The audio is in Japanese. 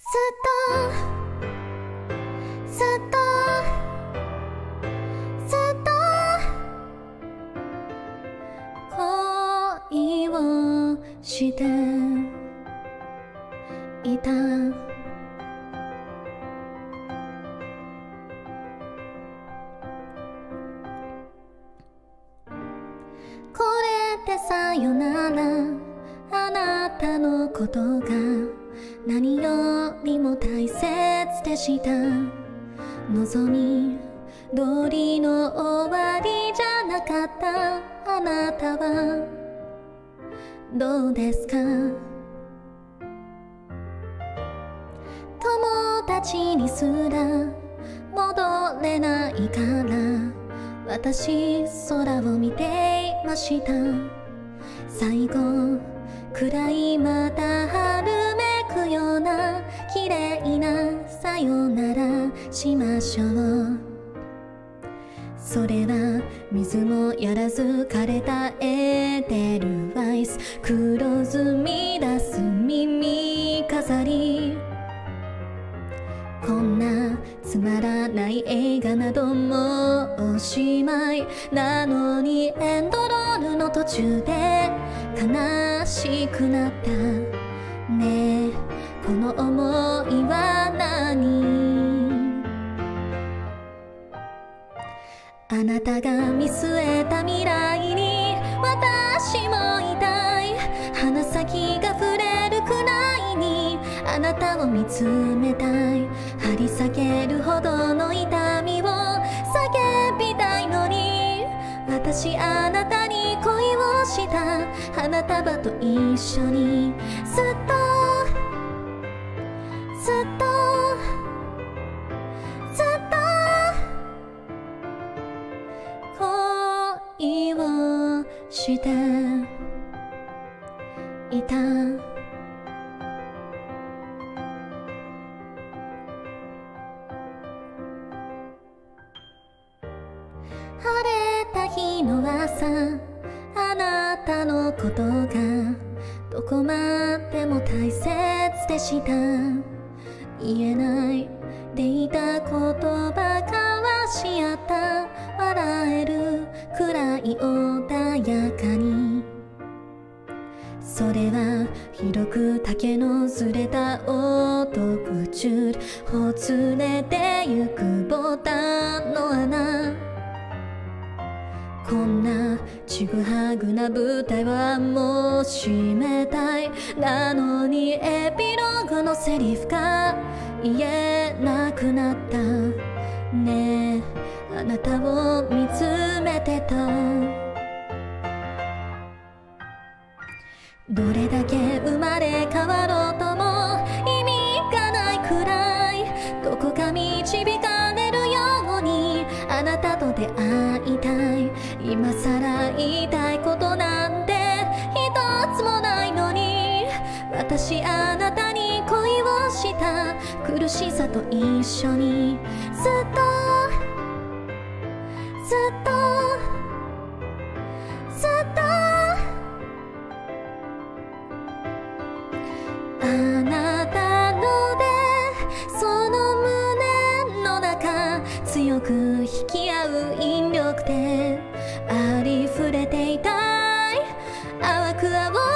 ずっと恋をしていた。これでさよなら、あなたのことが何よりも大切でした。望み通りの終わりじゃなかったあなたはどうですか。友達にすら戻れないから私空を見ていました。最後くらいまた春めくような綺麗なさよならしましょう。それは水もやらず枯れたエーデルワイス、黒ずみ出す耳飾り。こんなつまらない映画などもおしまいなのに、エンドロールの途中で悲しくなったねえ、この想いは何。あなたが見据えた未来に私もいたい。鼻先が触れるくらいにあなたを見つめたい。張り裂けるほどの痛みを叫びたいのに、私あなたに恋をした花束と一緒にずっと恋をしていた。晴れた日の朝、あなたのことがどこまでも大切でした。言えないでいた言葉交わし合った、笑えるくらい穏やかに。それは広く丈のずれたオートクチュール、ほつれてゆくボタンの穴。こんなちぐはぐな舞台はもう閉めたい。なのにエピローグのセリフが言えなくなったねえ、あなたを見つめてた。どれだけ生まれ変わろうとも意味がないくらい、どこか導かれるようにあなたと出会いたい。今さら言いたいことなんて一つもないのに、私あなたに恋をした苦しさと一緒にずっとあなたのでその胸の中強く引き合う引力でありふれていたい。淡く青